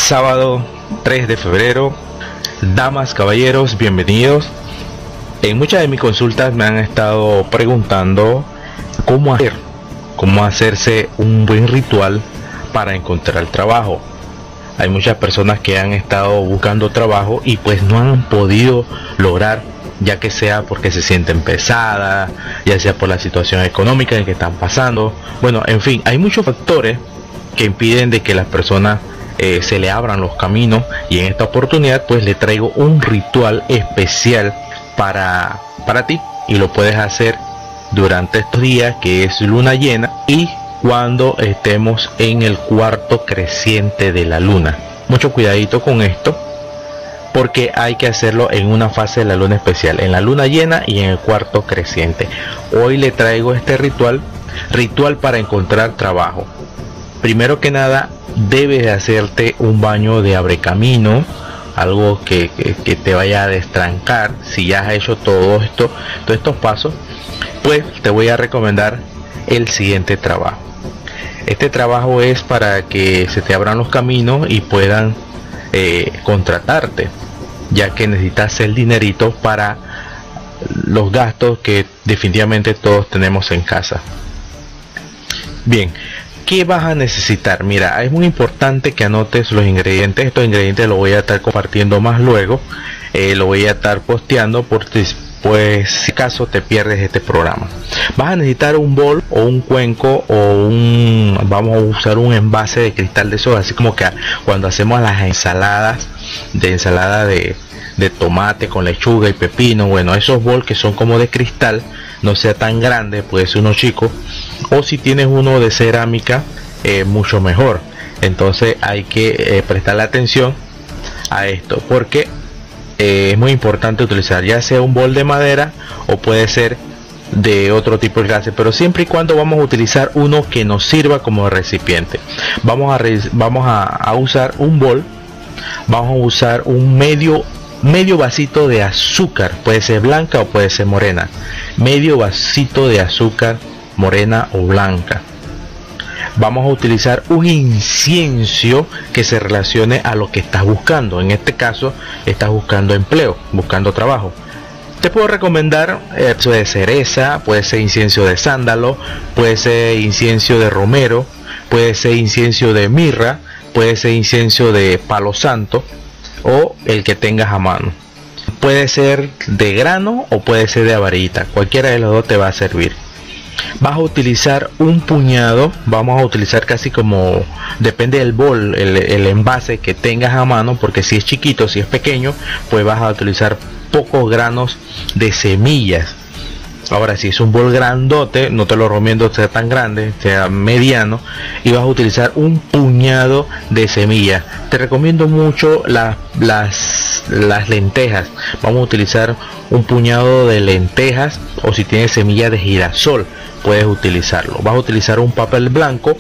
sábado 3 de febrero. Damas, caballeros, bienvenidos. En muchas de mis consultas me han estado preguntando cómo hacerse un buen ritual para encontrar trabajo. Hay muchas personas que han estado buscando trabajo y pues no han podido lograr, ya que sea porque se sienten pesadas, ya sea por la situación económica en que están pasando. Bueno, en fin, hay muchos factores que impiden de que las personas se le abran los caminos, y en esta oportunidad pues le traigo un ritual especial para ti, y lo puedes hacer durante estos días que es luna llena y cuando estemos en el cuarto creciente de la luna. Mucho cuidadito con esto, porque hay que hacerlo en una fase de la luna especial, en la luna llena y en el cuarto creciente. Hoy le traigo este ritual para encontrar trabajo. Primero que nada, debes de hacerte un baño de abrecamino, algo que te vaya a destrancar. Si ya has hecho todos estos pasos, pues te voy a recomendar el siguiente trabajo. Este trabajo es para que se te abran los caminos y puedan contratarte, ya que necesitas el dinerito para los gastos que definitivamente todos tenemos en casa. Bien, ¿qué vas a necesitar? Mira, es muy importante que anotes los ingredientes. Estos ingredientes los voy a estar compartiendo más luego, lo voy a estar posteando porque pues si acaso te pierdes este programa. Vas a necesitar un bol o un cuenco o vamos a usar un envase de cristal de soda, así como que cuando hacemos las ensaladas de tomate con lechuga y pepino. Bueno, esos bols que son como de cristal, no sea tan grande, puede ser uno chico, o si tienes uno de cerámica, mucho mejor. Entonces hay que prestarle atención a esto, porque es muy importante utilizar ya sea un bol de madera o puede ser de otro tipo de clase, pero siempre y cuando vamos a utilizar uno que nos sirva como recipiente. Vamos a usar un bol, vamos a usar un medio vasito de azúcar, puede ser blanca o puede ser morena, medio vasito de azúcar morena o blanca. Vamos a utilizar un incienso que se relacione a lo que estás buscando. En este caso estás buscando empleo, buscando trabajo. Te puedo recomendar eso de cereza, puede ser incienso de sándalo, puede ser incienso de romero, puede ser incienso de mirra, puede ser incienso de palo santo, o el que tengas a mano. Puede ser de grano o puede ser de varillita, cualquiera de los dos te va a servir. Vas a utilizar un puñado, vamos a utilizar casi como, depende del bol, el envase que tengas a mano, porque si es chiquito, si es pequeño, pues vas a utilizar pocos granos de semillas. Ahora, si es un bol grandote, no te lo recomiendo sea tan grande, sea mediano, y vas a utilizar un puñado de semillas. Te recomiendo mucho las lentejas. Vamos a utilizar un puñado de lentejas, o si tienes semillas de girasol, puedes utilizarlo. Vas a utilizar un papel blanco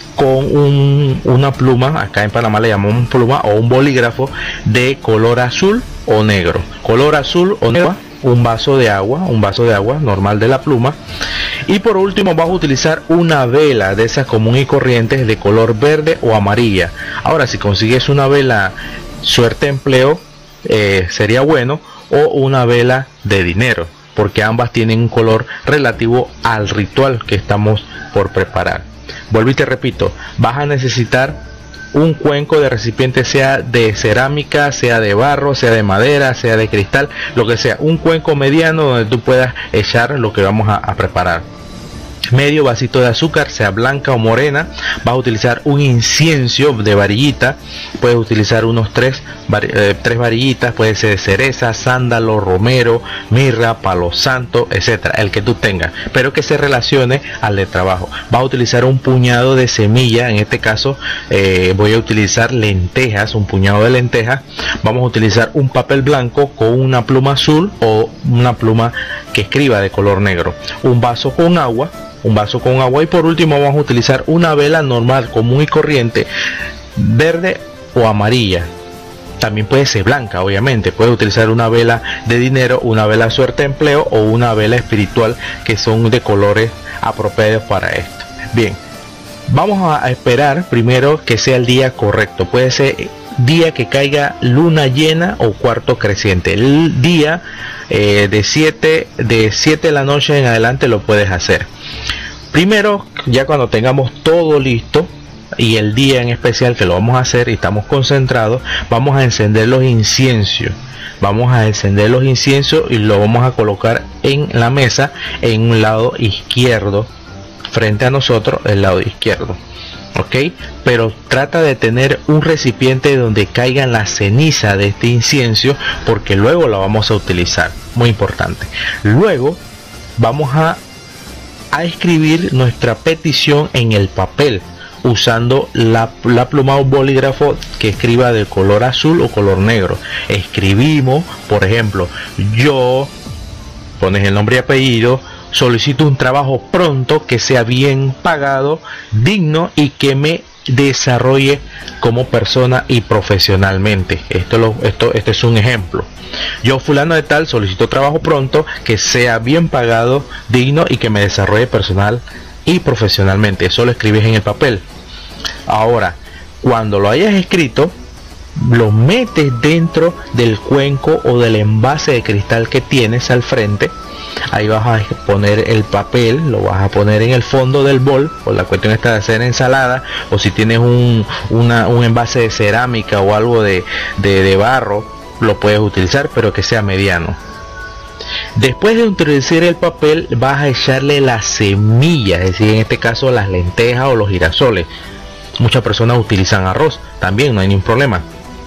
con una pluma, acá en Panamá le llamamos pluma, o un bolígrafo de color azul o negro. Color azul o negro. Un vaso de agua normal de la pluma, y por último vas a utilizar una vela de esas común y corrientes de color verde o amarilla. Ahora, si consigues una vela suerte empleo, sería bueno, o una vela de dinero, porque ambas tienen un color relativo al ritual que estamos por preparar. Vuelvo y te repito, vas a necesitar un cuenco de recipiente, sea de cerámica, sea de barro, sea de madera, sea de cristal, lo que sea, un cuenco mediano donde tú puedas echar lo que vamos a preparar. Medio vasito de azúcar, sea blanca o morena. Vas a utilizar un incienso de varillita, puedes utilizar unos tres varillitas, puede ser de cereza, sándalo, romero, mirra, palo santo, etcétera, el que tú tengas, pero que se relacione al de trabajo. Vas a utilizar un puñado de semilla, en este caso voy a utilizar lentejas, un puñado de lentejas. Vamos a utilizar un papel blanco con una pluma azul o una pluma que escriba de color negro, un vaso con agua, y por último vamos a utilizar una vela normal, común y corriente, verde o amarilla. También puede ser blanca, obviamente. Puedes utilizar una vela de dinero, una vela suerte empleo o una vela espiritual, que son de colores apropiados para esto. Bien, vamos a esperar primero que sea el día correcto. Puede ser día que caiga luna llena o cuarto creciente. El día de 7 de la noche en adelante lo puedes hacer. Primero, ya cuando tengamos todo listo y el día en especial que lo vamos a hacer y estamos concentrados, vamos a encender los inciensos. Vamos a encender los inciensos y lo vamos a colocar en la mesa en un lado izquierdo, frente a nosotros, el lado izquierdo. Ok, pero trata de tener un recipiente donde caigan la ceniza de este incienso, porque luego la vamos a utilizar, muy importante. Luego vamos a escribir nuestra petición en el papel usando la pluma o bolígrafo que escriba de color azul o color negro. Escribimos, por ejemplo, yo, pones el nombre y apellido, solicito un trabajo pronto, que sea bien pagado, digno y que me desarrolle como persona y profesionalmente. Este es un ejemplo. Yo, fulano de tal, solicito trabajo pronto, que sea bien pagado, digno y que me desarrolle personal y profesionalmente. Eso lo escribes en el papel. Ahora, cuando lo hayas escrito, lo metes dentro del cuenco o del envase de cristal que tienes al frente. Ahí vas a poner el papel, lo vas a poner en el fondo del bol, por la cuestión esta de hacer ensalada, o si tienes un envase de cerámica o algo de barro, lo puedes utilizar, pero que sea mediano. Después de introducir el papel, vas a echarle las semillas, es decir, en este caso las lentejas o los girasoles. Muchas personas utilizan arroz, también no hay ningún problema.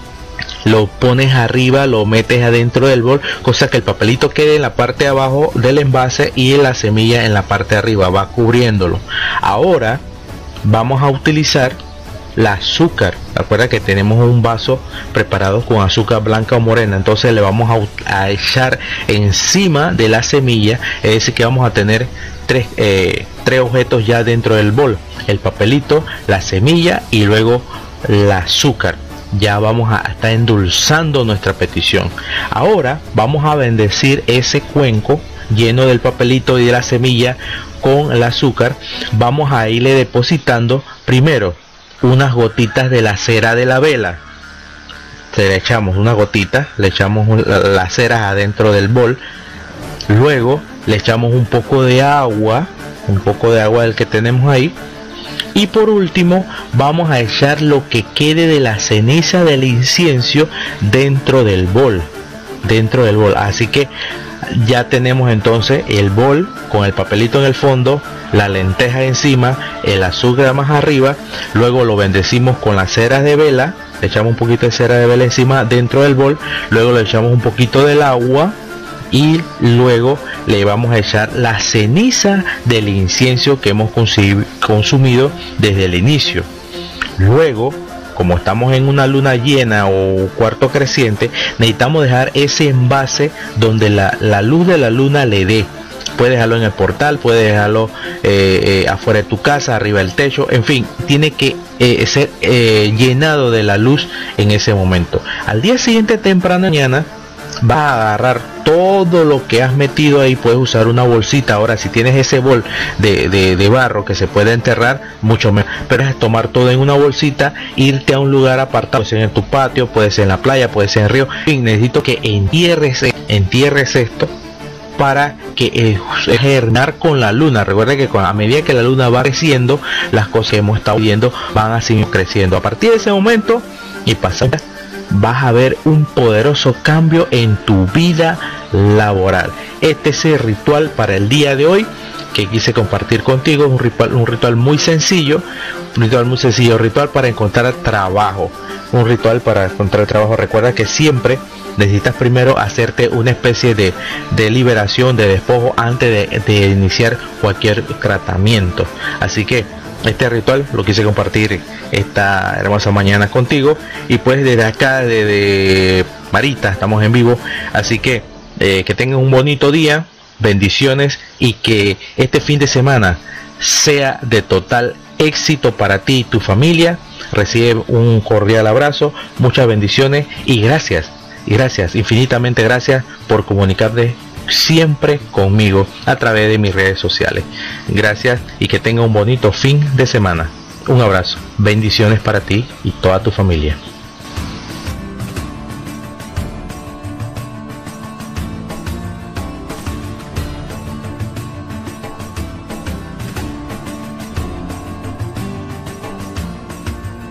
Lo pones arriba, lo metes adentro del bol, cosa que el papelito quede en la parte de abajo del envase y la semilla en la parte de arriba, va cubriéndolo. Ahora vamos a utilizar el azúcar. Recuerda que tenemos un vaso preparado con azúcar blanca o morena, entonces le vamos a echar encima de la semilla, es decir que vamos a tener tres objetos ya dentro del bol: el papelito, la semilla y luego el azúcar. Ya vamos a estar endulzando nuestra petición. Ahora vamos a bendecir ese cuenco lleno del papelito y de la semilla con el azúcar. Vamos a irle depositando primero unas gotitas de la cera de la vela. Le echamos una gotita, le echamos las ceras adentro del bol. Luego le echamos un poco de agua del que tenemos ahí. Y por último vamos a echar lo que quede de la ceniza del incienso dentro del bol. Así que ya tenemos entonces el bol con el papelito en el fondo, la lenteja encima, el azúcar más arriba. Luego lo bendecimos con las ceras de vela, le echamos un poquito de cera de vela encima dentro del bol. Luego le echamos un poquito del agua y luego le vamos a echar la ceniza del incienso que hemos consumido desde el inicio. Luego, como estamos en una luna llena o cuarto creciente, necesitamos dejar ese envase donde la luz de la luna le dé. Puedes dejarlo en el portal, puedes dejarlo afuera de tu casa, arriba del techo, en fin, tiene que ser llenado de la luz en ese momento. Al día siguiente temprano mañana vas a agarrar todo lo que has metido ahí. Puedes usar una bolsita. Ahora, si tienes ese bol de barro que se puede enterrar, mucho mejor, pero es tomar todo en una bolsita, irte a un lugar apartado, puede ser en tu patio, puede ser en la playa, puede ser en el río. En fin, necesito que entierres esto para que germinar con la luna. Recuerda que a medida que la luna va creciendo, las cosas que hemos estado viendo van a seguir creciendo. A partir de ese momento y pasando, vas a ver un poderoso cambio en tu vida laboral. Este es el ritual para el día de hoy que quise compartir contigo. Un ritual muy sencillo, ritual para encontrar trabajo, un ritual para encontrar trabajo. Recuerda que siempre necesitas primero hacerte una especie de liberación, de despojo antes de iniciar cualquier tratamiento. Así que este ritual lo quise compartir esta hermosa mañana contigo. Y pues desde acá, desde Marita, estamos en vivo. Así que tengan un bonito día, bendiciones, y que este fin de semana sea de total éxito para ti y tu familia. Recibe un cordial abrazo, muchas bendiciones y gracias, infinitamente gracias por comunicarte siempre conmigo a través de mis redes sociales. Gracias y que tenga un bonito fin de semana. Un abrazo, bendiciones para ti y toda tu familia.